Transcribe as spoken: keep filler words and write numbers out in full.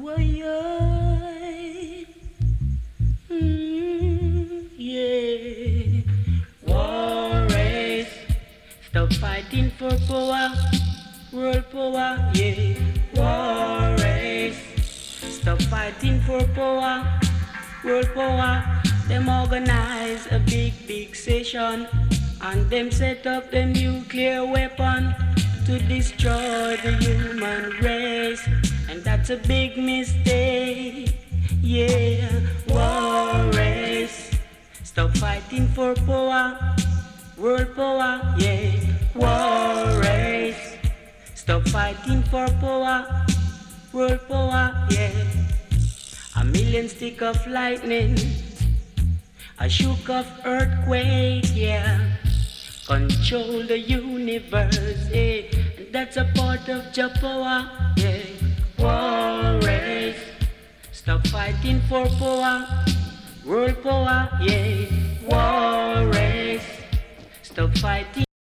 Why, mm, yeah. War race, stop fighting for power, world power, yeah. War race, stop fighting for power, world power. Them organize a big, big session, and them set up the nuclear weapon to destroy the human race. And that's a big mistake, yeah. War race, stop fighting for power, world power, yeah. War race, stop fighting for power, world power, yeah. A million stick of lightning, a shook of earthquake, yeah. Control the universe, yeah. And that's a part of your power, yeah. War race, stop fighting for power, world power, yeah. War race, stop fighting.